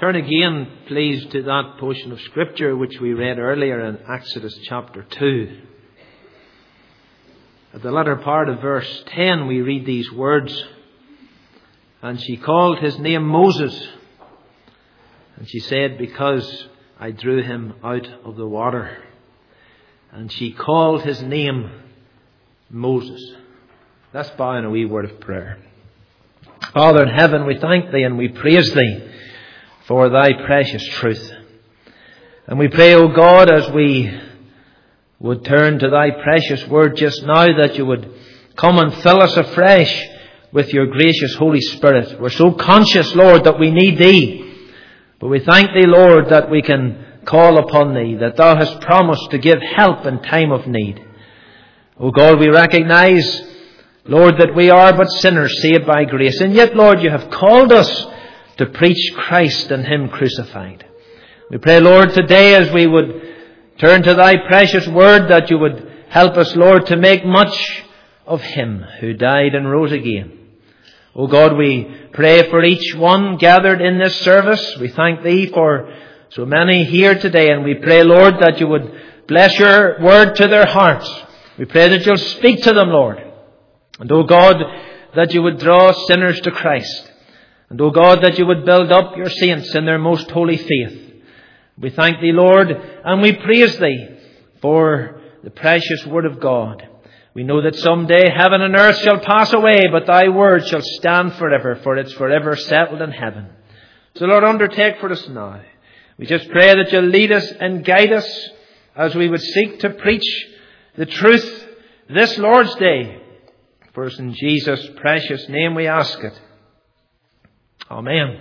Turn again, please, to that portion of Scripture which we read earlier in Exodus chapter 2. At the latter part of verse 10 we read these words, "And she called his name Moses, and she said, because I drew him out of the water." And she called his name Moses. Let's bow in a wee word of prayer. Father in heaven, we thank Thee and we praise Thee for Thy precious truth. And we pray, O God, as we would turn to Thy precious word just now, that You would come and fill us afresh with Your gracious Holy Spirit. We're so conscious, Lord, that we need Thee. But we thank Thee, Lord, that we can call upon Thee, that Thou hast promised to give help in time of need. O God, we recognize, Lord, that we are but sinners saved by grace. And yet, Lord, You have called us to preach Christ and Him crucified. We pray, Lord, today as we would turn to Thy precious word, that You would help us, Lord, to make much of Him who died and rose again. O God, we pray for each one gathered in this service. We thank Thee for so many here today, and we pray, Lord, that You would bless Your word to their hearts. We pray that You'll speak to them, Lord. And, O God, that You would draw sinners to Christ. And, O God, that You would build up Your saints in their most holy faith. We thank Thee, Lord, and we praise Thee for the precious word of God. We know that someday heaven and earth shall pass away, but Thy word shall stand forever, for it's forever settled in heaven. So, Lord, undertake for us now. We just pray that You'll lead us and guide us as we would seek to preach the truth this Lord's Day. For us in Jesus' precious name we ask it. Amen.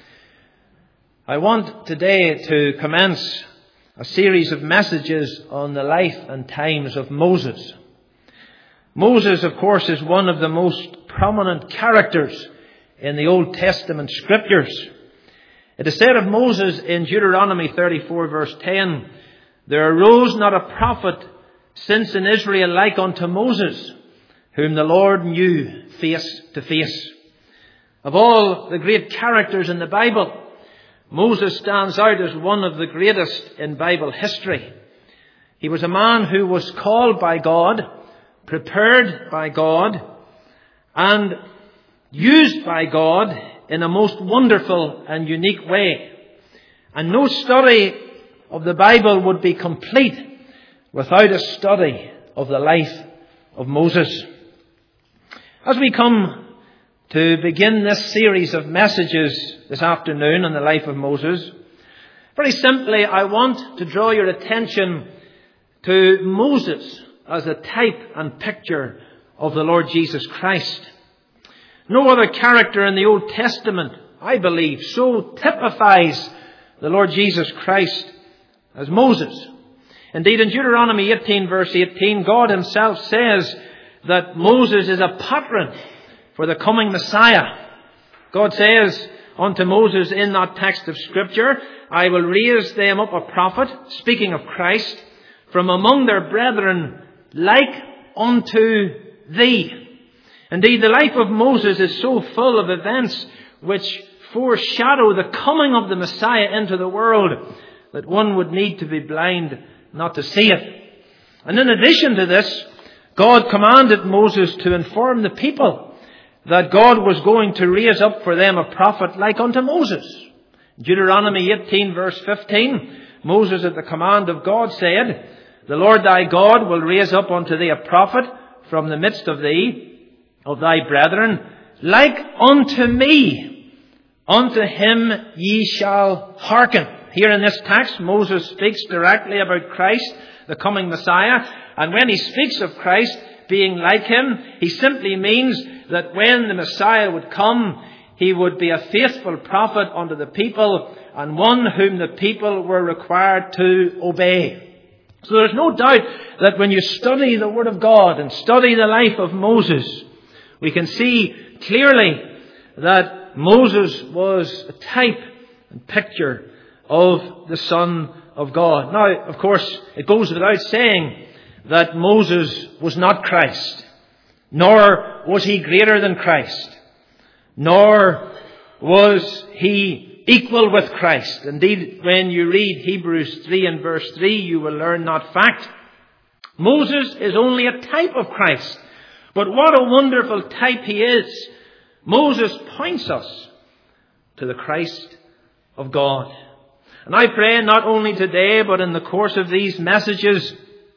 I want today to commence a series of messages on the life and times of Moses. Moses, of course, is one of the most prominent characters in the Old Testament Scriptures. It is said of Moses in Deuteronomy 34 verse 10, "There arose not a prophet since in Israel like unto Moses, whom the Lord knew face to face." Of all the great characters in the Bible, Moses stands out as one of the greatest in Bible history. He was a man who was called by God, prepared by God, and used by God in a most wonderful and unique way. And no study of the Bible would be complete without a study of the life of Moses. As we come to begin this series of messages this afternoon on the life of Moses, very simply I want to draw your attention to Moses as a type and picture of the Lord Jesus Christ. No other character in the Old Testament, I believe, so typifies the Lord Jesus Christ as Moses. Indeed, in Deuteronomy 18 verse 18, God Himself says that Moses is a pattern for the coming Messiah. God says unto Moses in that text of Scripture, "I will raise them up a prophet," speaking of Christ, "from among their brethren, like unto thee." Indeed, the life of Moses is so full of events which foreshadow the coming of the Messiah into the world that one would need to be blind not to see it. And in addition to this, God commanded Moses to inform the people that God was going to raise up for them a prophet like unto Moses. Deuteronomy 18 verse 15, Moses at the command of God said, "The Lord thy God will raise up unto thee a prophet from the midst of thee, of thy brethren, like unto me. Unto him ye shall hearken." Here in this text, Moses speaks directly about Christ, the coming Messiah. And when he speaks of Christ being like Him, he simply means that when the Messiah would come, He would be a faithful prophet unto the people and one whom the people were required to obey. So there's no doubt that when you study the Word of God and study the life of Moses, we can see clearly that Moses was a type and picture of the Son of God. Now, of course, it goes without saying that Moses was not Christ, nor was he greater than Christ, nor was he equal with Christ. Indeed, when you read Hebrews 3 and verse 3, you will learn that fact. Moses is only a type of Christ. But what a wonderful type he is. Moses points us to the Christ of God. And I pray not only today, but in the course of these messages,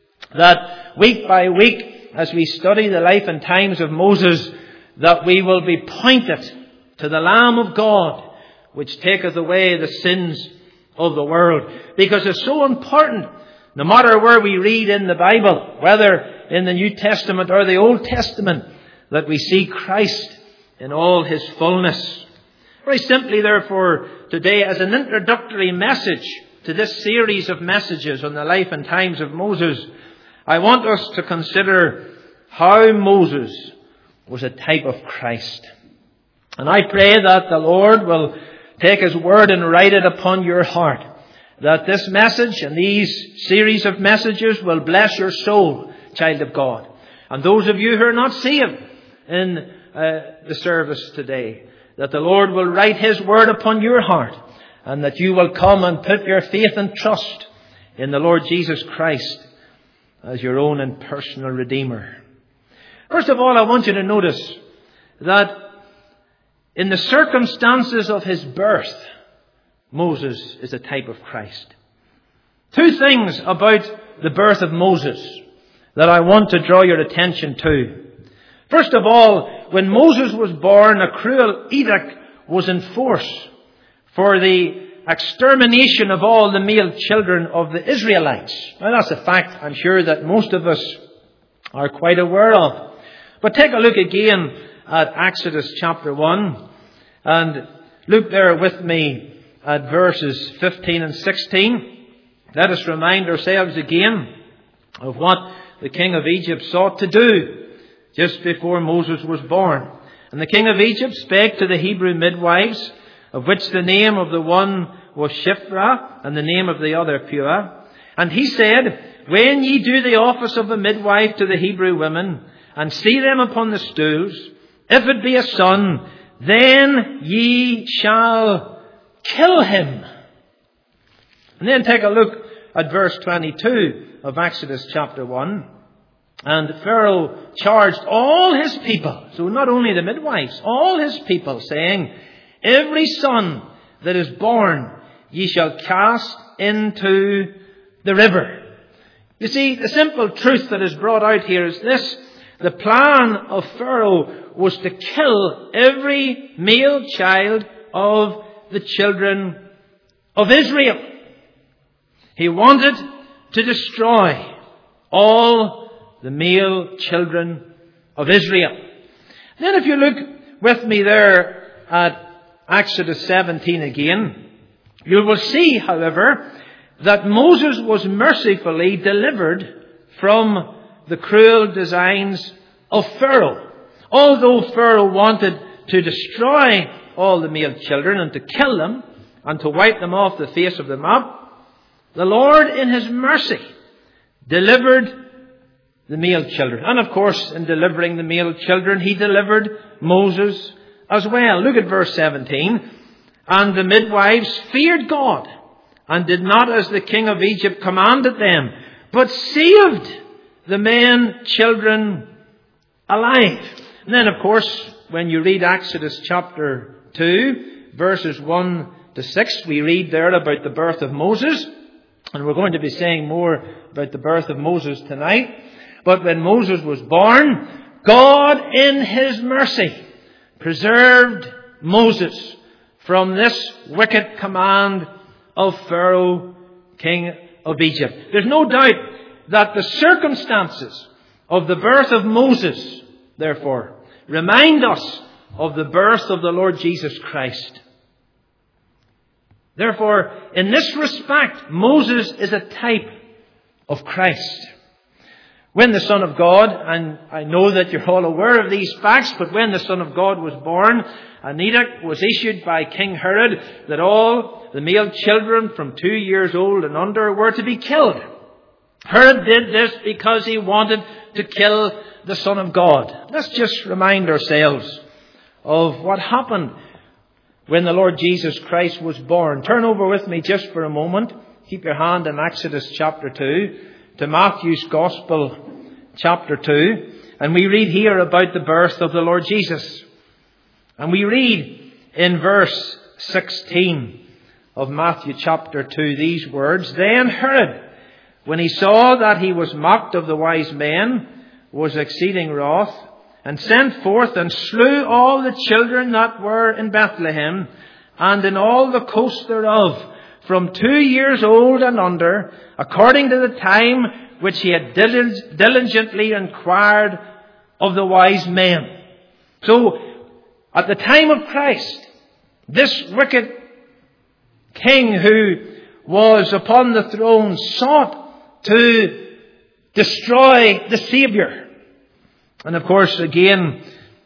that week by week, as we study the life and times of Moses, that we will be pointed to the Lamb of God, which taketh away the sins of the world. Because it's so important, no matter where we read in the Bible, whether in the New Testament or the Old Testament, that we see Christ in all his fullness. Very simply, therefore, today, as an introductory message to this series of messages on the life and times of Moses, I want us to consider how Moses was a type of Christ. And I pray that the Lord will take his word and write it upon your heart, that this message and these series of messages will bless your soul, child of God. And those of you who are not saved in the service today, that the Lord will write his word upon your heart, and that you will come and put your faith and trust in the Lord Jesus Christ as your own and personal Redeemer. First of all, I want you to notice that in the circumstances of his birth, Moses is a type of Christ. Two things about the birth of Moses that I want to draw your attention to. First of all, when Moses was born, a cruel edict was in force for the extermination of all the male children of the Israelites. Now, that's a fact I'm sure that most of us are quite aware of. But take a look again at Exodus chapter 1, and look there with me at verses 15 and 16. Let us remind ourselves again of what the king of Egypt sought to do just before Moses was born. And the king of Egypt spake to the Hebrew midwives, of which the name of the one was Shiphrah, and the name of the other Puah. And he said, when ye do the office of a midwife to the Hebrew women, and see them upon the stools, if it be a son, then ye shall kill him. And then take a look at verse 22 of Exodus chapter 1. And Pharaoh charged all his people, so not only the midwives, all his people, saying, every son that is born ye shall cast into the river. You see, the simple truth that is brought out here is this. The plan of Pharaoh was to kill every male child of the children of Israel. He wanted to destroy all the male children of Israel. Then if you look with me there at Exodus 17 again, you will see, however, that Moses was mercifully delivered from the cruel designs of Pharaoh. Although Pharaoh wanted to destroy all the male children and to kill them and to wipe them off the face of the map, the Lord in his mercy delivered the male children. And of course, in delivering the male children, he delivered Moses as well. Look at verse 17. And the midwives feared God and did not as the king of Egypt commanded them, but saved the men children alive. And then, of course, when you read Exodus chapter 2, verses 1 to 6, we read there about the birth of Moses. And we're going to be saying more about the birth of Moses tonight. But when Moses was born, God in his mercy preserved Moses from this wicked command of Pharaoh, king of Egypt. There's no doubt that the circumstances of the birth of Moses, therefore, remind us of the birth of the Lord Jesus Christ. Therefore, in this respect, Moses is a type of Christ. When the Son of God, and I know that you're all aware of these facts, but when the Son of God was born, an edict was issued by King Herod that all the male children from 2 years old and under were to be killed. Herod did this because he wanted to kill the Son of God. Let's just remind ourselves of what happened when the Lord Jesus Christ was born. Turn over with me just for a moment. Keep your hand in Exodus chapter 2 to Matthew's Gospel chapter 2. And we read here about the birth of the Lord Jesus. And we read in verse 16 of Matthew chapter 2 these words, "Then Herod, when he saw that he was mocked of the wise men, was exceeding wroth, and sent forth and slew all the children that were in Bethlehem, and in all the coast thereof, from 2 years old and under, according to the time which he had diligently inquired of the wise men." So, at the time of Christ, this wicked king who was upon the throne sought to destroy the Saviour. And of course, again,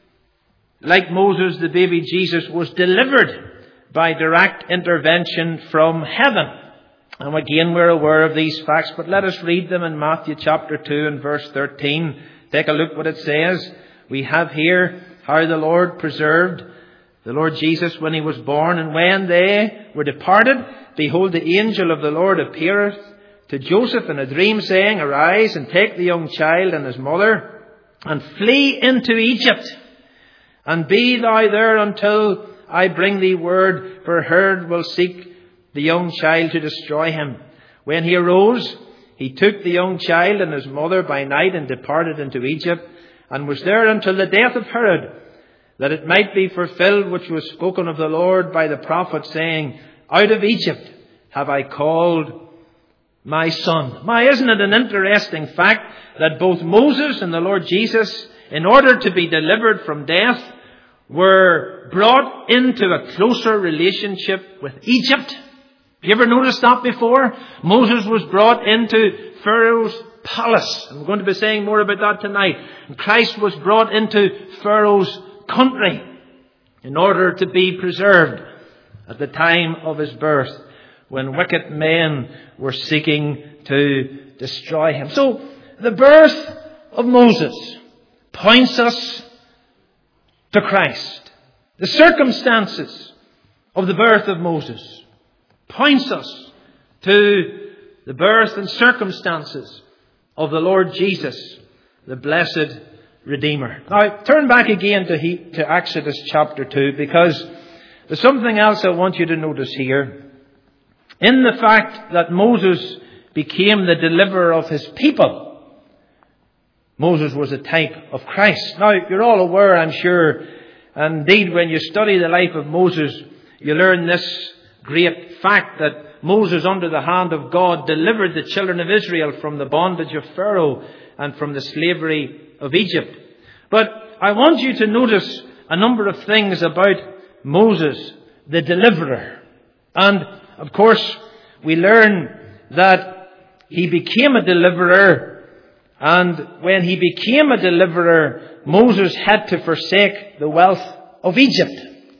like Moses, the baby Jesus was delivered by direct intervention from heaven. And again, we're aware of these facts, but let us read them in Matthew chapter 2 and verse 13. Take a look what it says. We have here how the Lord preserved the Lord Jesus when he was born. "And when they were departed, behold, the angel of the Lord appeareth to Joseph in a dream, saying, Arise, and take the young child and his mother, and flee into Egypt, and be thou there until I bring thee word, for Herod will seek the young child to destroy him. When he arose, he took the young child and his mother by night, and departed into Egypt, and was there until the death of Herod, that it might be fulfilled which was spoken of the Lord by the prophet, saying, Out of Egypt have I called my son." Now, isn't it an interesting fact that both Moses and the Lord Jesus, in order to be delivered from death, were brought into a closer relationship with Egypt? Have you ever noticed that before? Moses was brought into Pharaoh's palace. And we're going to be saying more about that tonight. And Christ was brought into Pharaoh's country in order to be preserved at the time of his birth, when wicked men were seeking to destroy him. So, the birth of Moses points us to Christ. The circumstances of the birth of Moses points us to the birth and circumstances of the Lord Jesus, the blessed Redeemer. Now, turn back again to Exodus chapter 2, because there's something else I want you to notice here. In the fact that Moses became the deliverer of his people, Moses was a type of Christ. Now, you're all aware, I'm sure, and indeed when you study the life of Moses, you learn this great fact that Moses, under the hand of God, delivered the children of Israel from the bondage of Pharaoh and from the slavery of Egypt. But I want you to notice a number of things about Moses, the deliverer. And of course, we learn that he became a deliverer, and when he became a deliverer, Moses had to forsake the wealth of Egypt.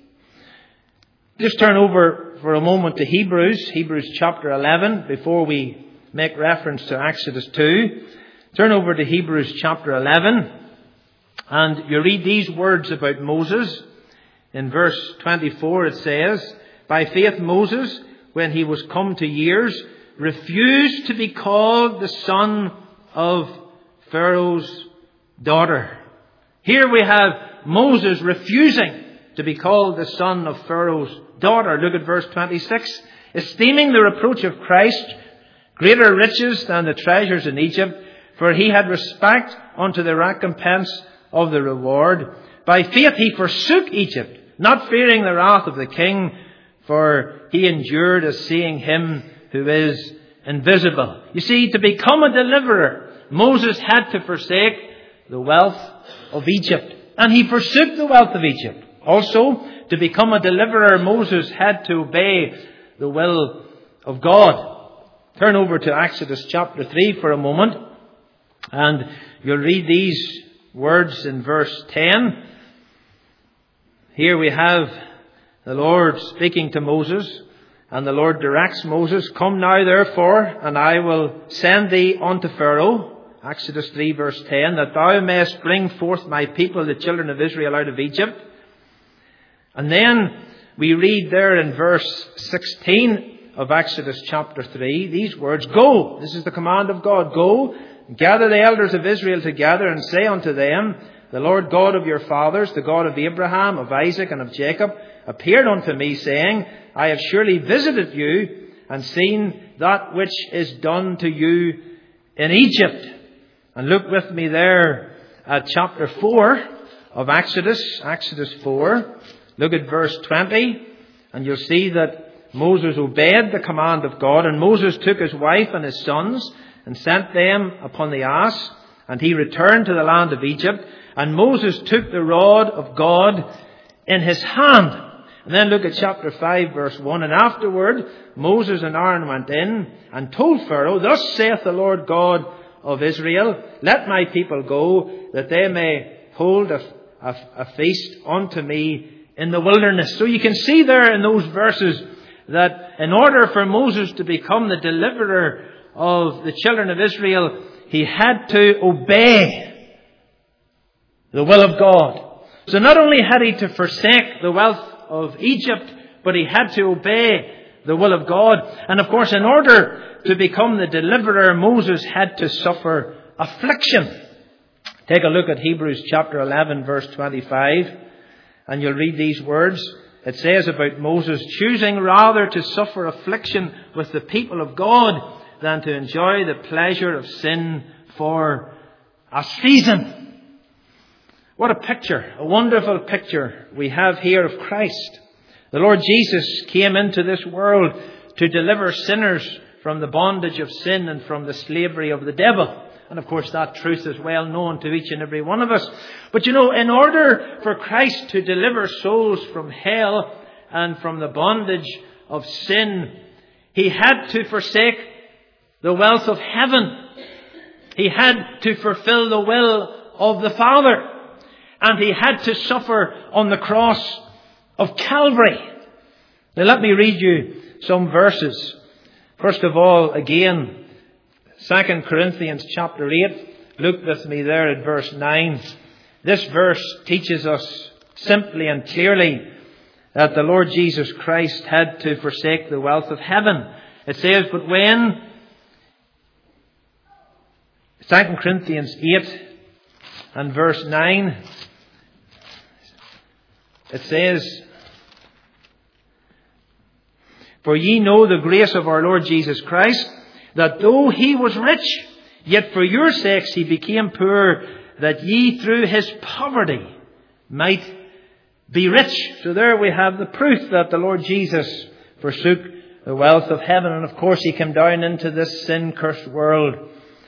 Just turn over for a moment to Hebrews chapter 11, before we make reference to Exodus 2. Turn over to Hebrews chapter 11, and you read these words about Moses. In verse 24 it says, "By faith Moses, when he was come to years, refused to be called the son of Pharaoh's daughter." Here we have Moses refusing to be called the son of Pharaoh's daughter. Look at verse 26. "Esteeming the reproach of Christ greater riches than the treasures in Egypt, for he had respect unto the recompense of the reward. By faith he forsook Egypt, not fearing the wrath of the king, for he endured as seeing him who is invisible." You see, to become a deliverer, Moses had to forsake the wealth of Egypt. And he forsook the wealth of Egypt. Also, to become a deliverer, Moses had to obey the will of God. Turn over to Exodus chapter 3 for a moment, and you'll read these words in verse 10. Here we have the Lord speaking to Moses, and the Lord directs Moses, "Come now therefore, and I will send thee unto Pharaoh," Exodus 3 verse 10, "that thou mayest bring forth my people, the children of Israel, out of Egypt." And then we read there in verse 16 of Exodus chapter 3, these words, "Go," this is the command of God, "Go, gather the elders of Israel together and say unto them, the Lord God of your fathers, the God of Abraham, of Isaac, and of Jacob, appeared unto me, saying, I have surely visited you and seen that which is done to you in Egypt." And look with me there at chapter 4 of Exodus, Exodus 4. Look at verse 20, and you'll see that Moses obeyed the command of God, and Moses took his wife and his sons and sent them upon the ass, and he returned to the land of Egypt. And Moses took the rod of God in his hand. And then look at chapter 5 verse 1. "And afterward Moses and Aaron went in and told Pharaoh, Thus saith the Lord God of Israel, Let my people go, that they may hold a feast unto me in the wilderness." So you can see there in those verses that in order for Moses to become the deliverer of the children of Israel, he had to obey the will of God. So not only had he to forsake the wealth of Egypt, but he had to obey the will of God. And of course, in order to become the deliverer, Moses had to suffer affliction. Take a look at Hebrews chapter 11 verse 25, and you'll read these words. It says about Moses, "Choosing rather to suffer affliction with the people of God than to enjoy the pleasure of sin for a season." What a picture, a wonderful picture we have here of Christ. The Lord Jesus came into this world to deliver sinners from the bondage of sin and from the slavery of the devil. And of course that truth is well known to each and every one of us. But in order for Christ to deliver souls from hell and from the bondage of sin, he had to forsake the wealth of heaven. He had to fulfill the will of the Father. And he had to suffer on the cross of Calvary. Now let me read you some verses. First of all, again, 2 Corinthians chapter 8. Look with me there at verse 9. This verse teaches us simply and clearly that the Lord Jesus Christ had to forsake the wealth of heaven. It says, "But when," 2 Corinthians 8 and verse 9, it says, "For ye know the grace of our Lord Jesus Christ, that though he was rich, yet for your sakes he became poor, that ye through his poverty might be rich." So there we have the proof that the Lord Jesus forsook the wealth of heaven. And of course he came down into this sin-cursed world,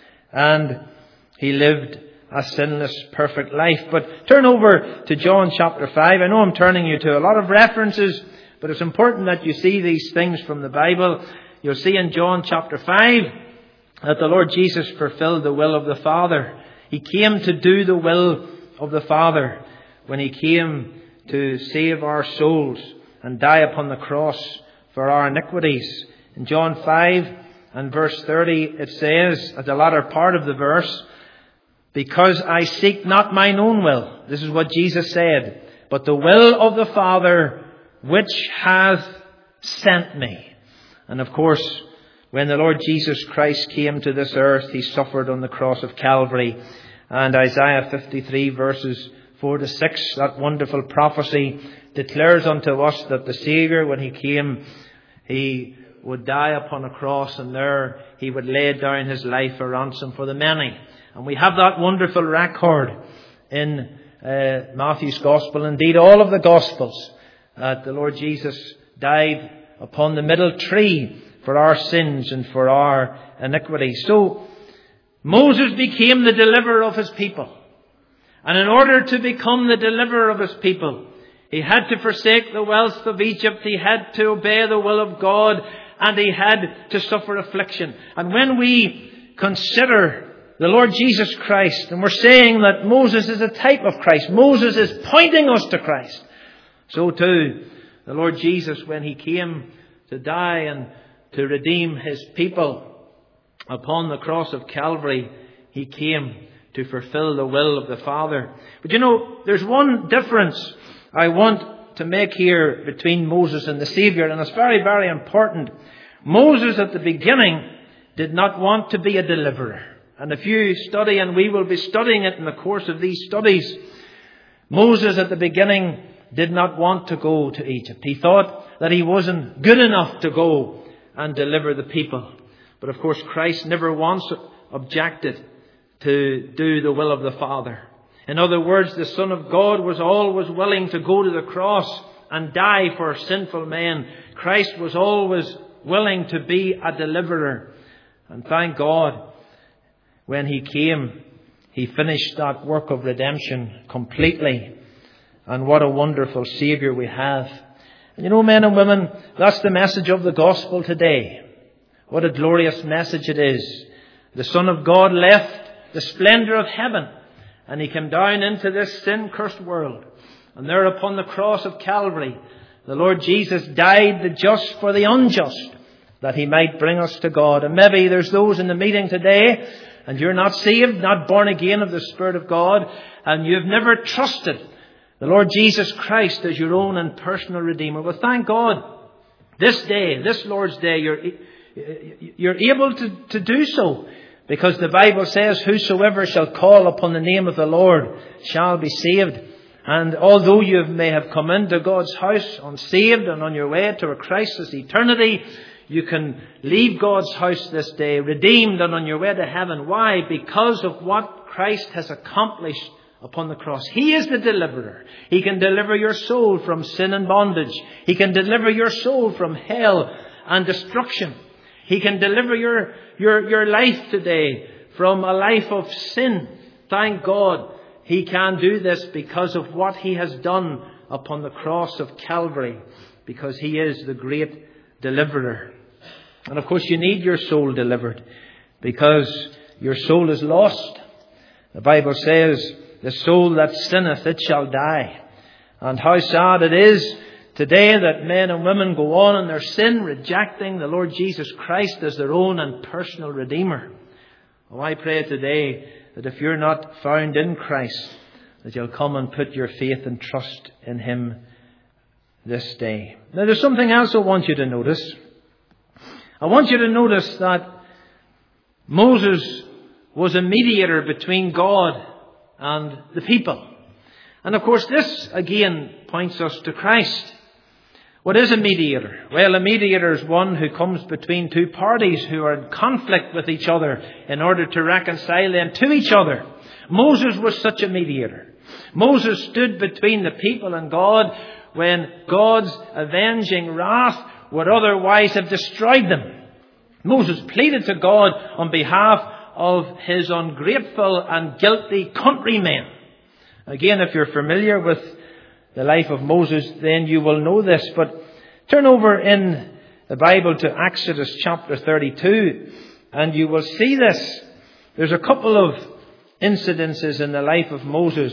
and he lived a sinless, perfect life. But turn over to John chapter 5. I know I'm turning you to a lot of references, but it's important that you see these things from the Bible. You'll see in John chapter 5 that the Lord Jesus fulfilled the will of the Father. He came to do the will of the Father when he came to save our souls and die upon the cross for our iniquities. In John 5 and verse 30, it says, at the latter part of the verse, "Because I seek not mine own will," this is what Jesus said, "but the will of the Father which hath sent me." And of course, when the Lord Jesus Christ came to this earth, he suffered on the cross of Calvary. And Isaiah 53 verses 4 to 6, that wonderful prophecy declares unto us that the Saviour, when he came, he would die upon a cross, and there he would lay down his life a ransom for the many. And we have that wonderful record in Matthew's Gospel, indeed all of the Gospels, that the Lord Jesus died upon the middle tree for our sins and for our iniquities. So Moses became the deliverer of his people. And in order to become the deliverer of his people, he had to forsake the wealth of Egypt. He had to obey the will of God, and he had to suffer affliction. And when we consider the Lord Jesus Christ, and we're saying that Moses is a type of Christ, Moses is pointing us to Christ, so too the Lord Jesus, when he came to die and to redeem his people upon the cross of Calvary, he came to fulfill the will of the Father. But there's one difference I want to make here between Moses and the Saviour, and it's very, very important. Moses at the beginning did not want to be a deliverer. And if you study, and we will be studying it in the course of these studies, Moses at the beginning did not want to go to Egypt. He thought that he wasn't good enough to go and deliver the people. But of course Christ never once objected to do the will of the Father. In other words, the Son of God was always willing to go to the cross and die for sinful men. Christ was always willing to be a deliverer. And thank God, when He came, He finished that work of redemption completely. And what a wonderful Saviour we have. And you know, men and women, that's the message of the gospel today. What a glorious message it is. The Son of God left the splendour of heaven, and He came down into this sin-cursed world. And there upon the cross of Calvary, the Lord Jesus died the just for the unjust, that He might bring us to God. And maybe there's those in the meeting today, and you're not saved, not born again of the Spirit of God, and you've never trusted the Lord Jesus Christ as your own and personal Redeemer. Well, thank God, this day, this Lord's Day, you're able to do so. Because the Bible says, whosoever shall call upon the name of the Lord shall be saved. And although you may have come into God's house unsaved and on your way to a Christless eternity, you can leave God's house this day redeemed and on your way to heaven. Why? Because of what Christ has accomplished upon the cross. He is the deliverer. He can deliver your soul from sin and bondage. He can deliver your soul from hell and destruction. He can deliver your life today from a life of sin. Thank God He can do this because of what He has done upon the cross of Calvary. Because He is the great deliverer. And of course you need your soul delivered, because your soul is lost. The Bible says, the soul that sinneth, it shall die. And how sad it is today that men and women go on in their sin, rejecting the Lord Jesus Christ as their own and personal Redeemer. Oh, I pray today that if you're not found in Christ, that you'll come and put your faith and trust in Him this day. Now there's something else I want you to notice. I want you to notice that Moses was a mediator between God and the people. And of course this again points us to Christ. What is a mediator? Well, a mediator is one who comes between two parties who are in conflict with each other in order to reconcile them to each other. Moses was such a mediator. Moses stood between the people and God when God's avenging wrath would otherwise have destroyed them. Moses pleaded to God on behalf of his ungrateful and guilty countrymen. Again, if you're familiar with the life of Moses, then you will know this. But turn over in the Bible to Exodus chapter 32, and you will see this. There's a couple of incidences in the life of Moses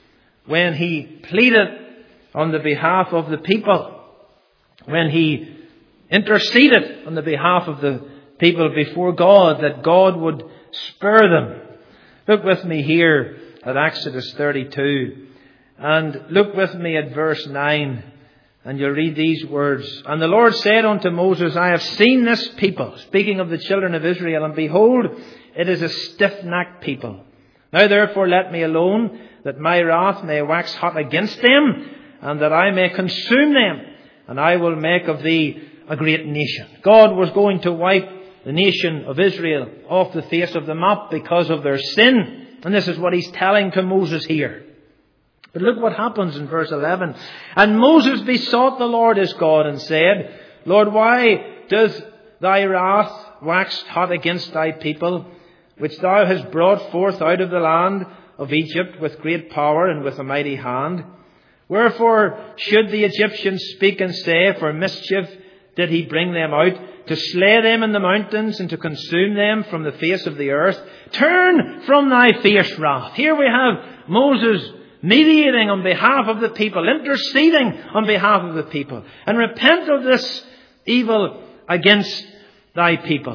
when he pleaded on the behalf of the people, when he interceded on the behalf of the people before God, that God would spare them. Look with me here at Exodus 32. And look with me at verse 9, and you'll read these words. And the Lord said unto Moses, I have seen this people, speaking of the children of Israel, and behold, it is a stiff-necked people. Now therefore let me alone, that my wrath may wax hot against them, and that I may consume them, and I will make of thee a great nation. God was going to wipe the nation of Israel off the face of the map because of their sin. And this is what He's telling to Moses here. But look what happens in verse 11. And Moses besought the Lord his God and said, Lord, why does thy wrath wax hot against thy people, which thou hast brought forth out of the land of Egypt with great power and with a mighty hand? Wherefore should the Egyptians speak and say, for mischief did he bring them out, to slay them in the mountains and to consume them from the face of the earth? Turn from thy fierce wrath. Here we have Moses mediating on behalf of the people, interceding on behalf of the people. And repent of this evil against thy people.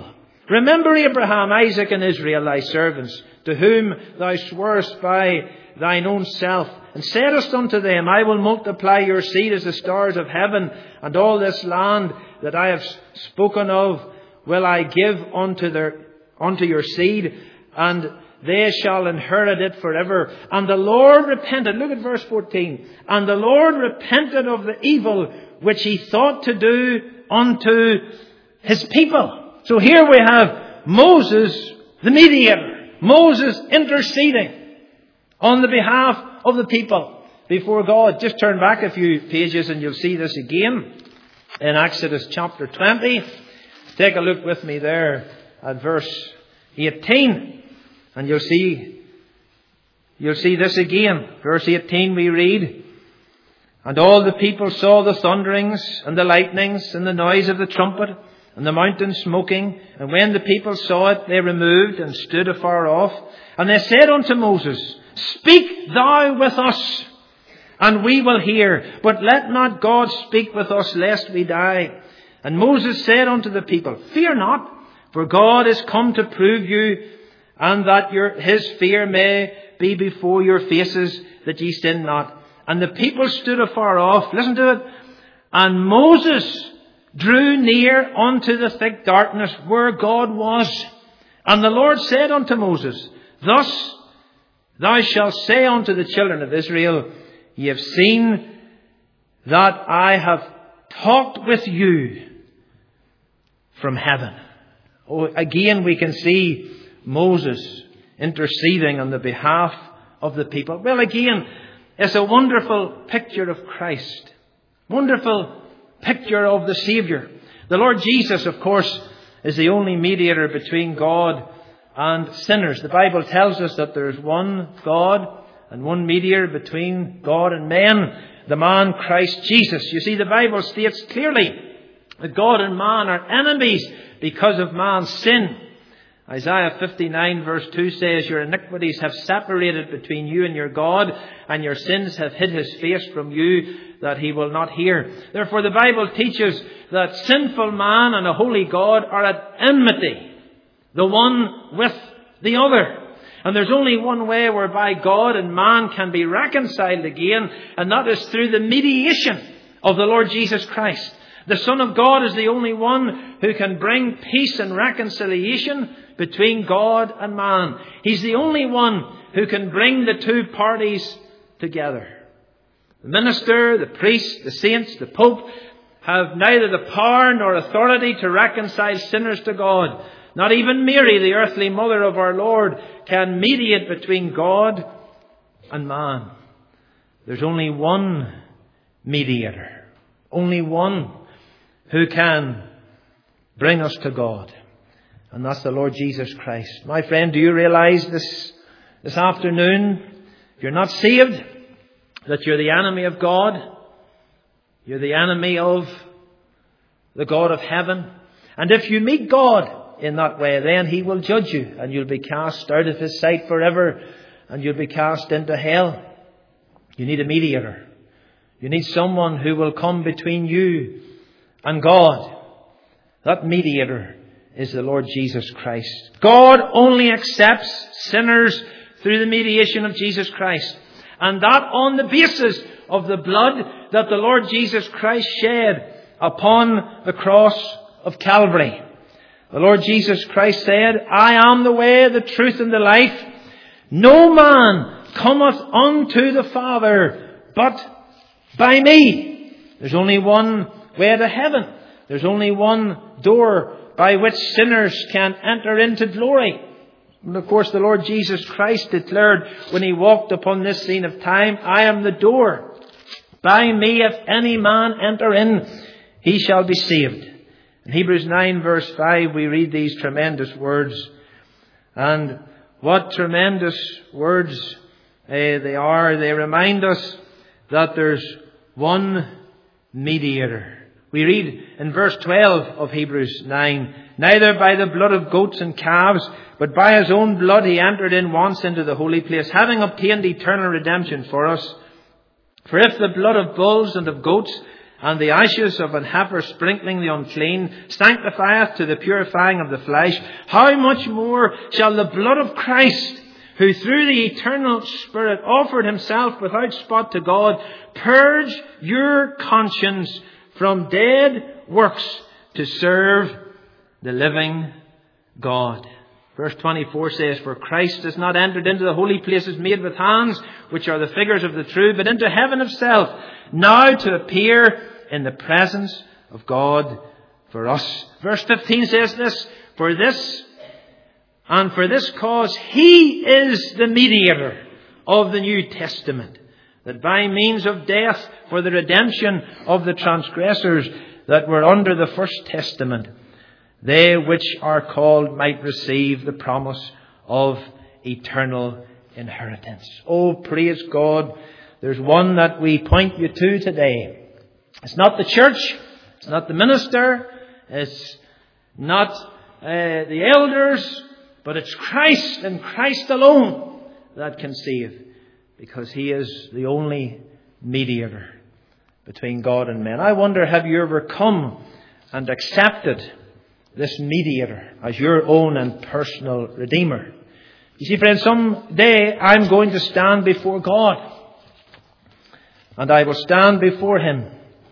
Remember Abraham, Isaac, and Israel, thy servants, to whom thou swarest by thine own self, and saidest unto them, I will multiply your seed as the stars of heaven, and all this land that I have spoken of will I give unto your seed, and they shall inherit it forever. And the Lord repented. Look at verse 14. And the Lord repented of the evil which he thought to do unto his people. So here we have Moses, the mediator. Moses interceding on the behalf of the people before God. Just turn back a few pages and you'll see this again in Exodus chapter 20. Take a look with me there at verse 18. And you'll see this again. Verse 18 we read, and all the people saw the thunderings and the lightnings and the noise of the trumpet and the mountain smoking. And when the people saw it, they removed and stood afar off. And they said unto Moses, Speak thou with us, and we will hear. But let not God speak with us, lest we die. And Moses said unto the people, Fear not, for God is come to prove you, and that his fear may be before your faces, that ye sin not. And the people stood afar off. Listen to it. And Moses drew near unto the thick darkness where God was. And the Lord said unto Moses, Thus thou shalt say unto the children of Israel, Ye have seen that I have talked with you from heaven. Oh, again we can see Moses interceding on the behalf of the people. Well, again, it's a wonderful picture of Christ. Wonderful picture of the Saviour. The Lord Jesus, of course, is the only mediator between God and sinners. The Bible tells us that there is one God and one mediator between God and men, the man Christ Jesus. You see, the Bible states clearly that God and man are enemies because of man's sin. Isaiah 59 verse 2 says, Your iniquities have separated between you and your God, and your sins have hid his face from you, that he will not hear. Therefore the Bible teaches that sinful man and a holy God are at enmity, the one with the other. And there's only one way whereby God and man can be reconciled again, and that is through the mediation of the Lord Jesus Christ. The Son of God is the only one who can bring peace and reconciliation between God and man. He's the only one who can bring the two parties together. The minister, the priest, the saints, the Pope have neither the power nor authority to reconcile sinners to God. Not even Mary, the earthly mother of our Lord, can mediate between God and man. There's only one mediator. Only one who can bring us to God. And that's the Lord Jesus Christ. My friend, do you realize this afternoon, if you're not saved, that you're the enemy of God? You're the enemy of the God of heaven. And if you meet God in that way, then he will judge you, and you'll be cast out of his sight forever, and you'll be cast into hell. You need a mediator. You need someone who will come between you and God. That mediator is the Lord Jesus Christ. God only accepts sinners through the mediation of Jesus Christ. And that on the basis of the blood that the Lord Jesus Christ shed upon the cross of Calvary. The Lord Jesus Christ said, I am the way, the truth, and the life. No man cometh unto the Father but by me. There's only one way to heaven. There's only one door by which sinners can enter into glory. And of course the Lord Jesus Christ declared when he walked upon this scene of time, I am the door. By me if any man enter in, he shall be saved. In Hebrews 9 verse 5 we read these tremendous words. And what tremendous words they are. They remind us that there's one mediator. We read in verse 12 of Hebrews 9, neither by the blood of goats and calves, but by his own blood he entered in once into the holy place, having obtained eternal redemption for us. For if the blood of bulls and of goats and the ashes of an heifer sprinkling the unclean sanctifieth to the purifying of the flesh, how much more shall the blood of Christ, who through the eternal Spirit offered himself without spot to God, purge your conscience from dead works to serve the living God. Verse 24 says, For Christ is not entered into the holy places made with hands, which are the figures of the true, but into heaven itself, now to appear in the presence of God for us. Verse 15 says this, For this cause he is the mediator of the New Testament, that by means of death for the redemption of the transgressors that were under the first testament, they which are called might receive the promise of eternal inheritance. Oh, praise God. There's one that we point you to today. It's not the church. It's not the minister. It's not the elders. But it's Christ and Christ alone that can save. Because he is the only mediator between God and men. I wonder, have you ever come and accepted this mediator as your own and personal Redeemer? You see, friends, someday I'm going to stand before God. And I will stand before him.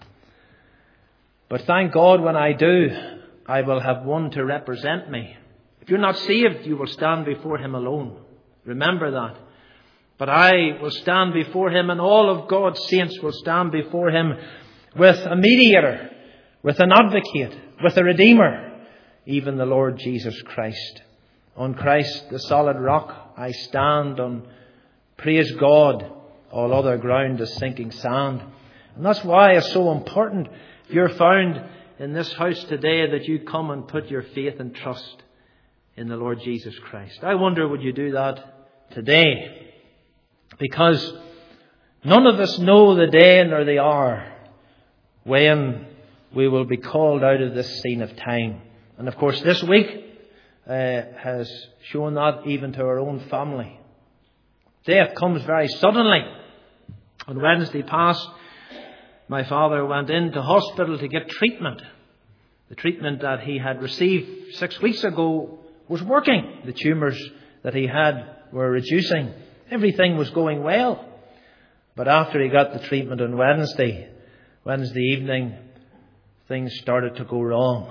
But thank God when I do, I will have one to represent me. If you're not saved, you will stand before him alone. Remember that. But I will stand before him, and all of God's saints will stand before him with a mediator, with an advocate, with a Redeemer, even the Lord Jesus Christ. On Christ, the solid rock, I stand on. Praise God, all other ground is sinking sand. And that's why it's so important, if you're found in this house today, that you come and put your faith and trust in the Lord Jesus Christ. I wonder, would you do that today? Because none of us know the day nor the hour when we will be called out of this scene of time. And of course this week has shown that even to our own family. Death comes very suddenly. On Wednesday past, my father went into hospital to get treatment. The treatment that he had received 6 weeks ago was working. The tumours that he had were reducing. Everything was going well. But after he got the treatment on Wednesday evening, things started to go wrong.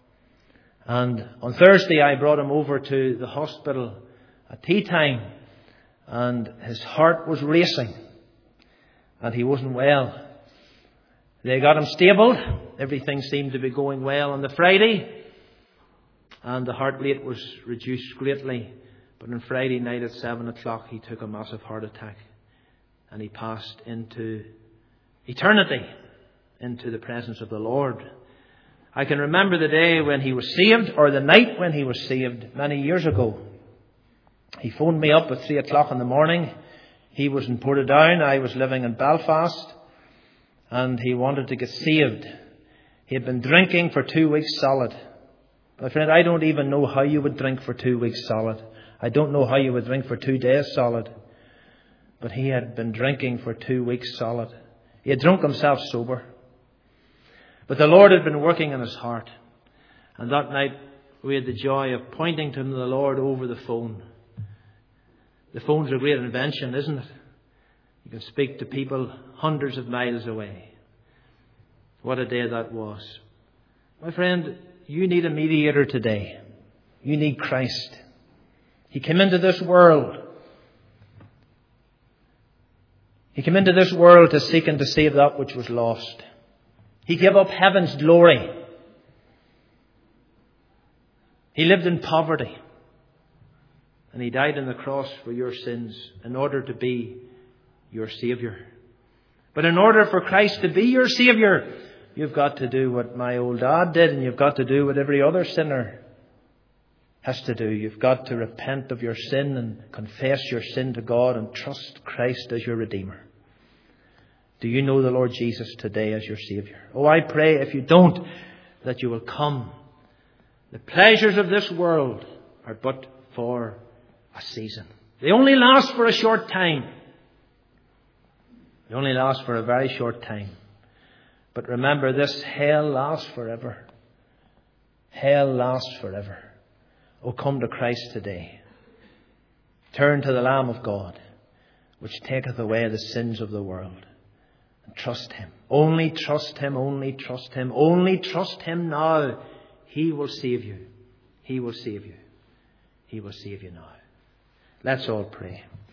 And on Thursday I brought him over to the hospital at tea time, and his heart was racing and he wasn't well. They got him stable. Everything seemed to be going well on the Friday, and the heart rate was reduced greatly. But on Friday night at 7 o'clock, he took a massive heart attack and he passed into eternity, into the presence of the Lord. I can remember the day when he was saved, or the night when he was saved, many years ago. He phoned me up at 3 o'clock in the morning. He was in Portadown. I was living in Belfast. And he wanted to get saved. He had been drinking for 2 weeks solid. My friend, I don't even know how you would drink for 2 weeks solid. I don't know how you would drink for 2 days solid. But he had been drinking for 2 weeks solid. He had drunk himself sober. But the Lord had been working in his heart. And that night we had the joy of pointing to him, the Lord, over the phone. The phone's a great invention, isn't it? You can speak to people hundreds of miles away. What a day that was. My friend, you need a mediator today. You need Christ. He came into this world. He came into this world to seek and to save that which was lost. He gave up heaven's glory. He lived in poverty. And he died on the cross for your sins in order to be your Saviour. But in order for Christ to be your Saviour, you've got to do what my old dad did, and you've got to do what every other sinner has to do. You've got to repent of your sin and confess your sin to God and trust Christ as your Redeemer. Do you know the Lord Jesus today as your Saviour? Oh, I pray, if you don't, that you will come. The pleasures of this world are but for a season. They only last for a short time. They only last for a very short time. But remember this, hell lasts forever. Hell lasts forever. Oh, come to Christ today. Turn to the Lamb of God, which taketh away the sins of the world. And trust Him. Only trust Him, only trust Him, only trust Him now. He will save you. He will save you. He will save you now. Let's all pray.